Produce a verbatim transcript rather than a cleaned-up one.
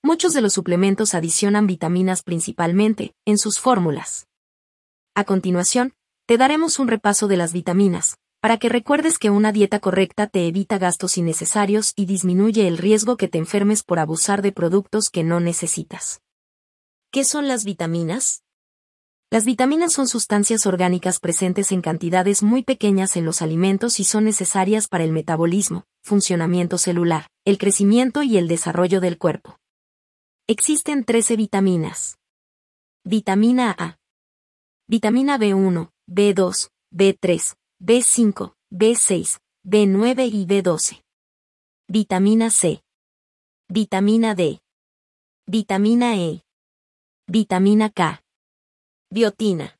Muchos de los suplementos adicionan vitaminas principalmente, en sus fórmulas. A continuación, te daremos un repaso de las vitaminas, para que recuerdes que una dieta correcta te evita gastos innecesarios y disminuye el riesgo que te enfermes por abusar de productos que no necesitas. ¿Qué son las vitaminas? Las vitaminas son sustancias orgánicas presentes en cantidades muy pequeñas en los alimentos y son necesarias para el metabolismo, funcionamiento celular, el crecimiento y el desarrollo del cuerpo. Existen trece vitaminas. Vitamina A. Vitamina B uno, B dos, B tres, B cinco, B seis, B nueve y B doce. Vitamina C. Vitamina D. Vitamina E. Vitamina K. Biotina.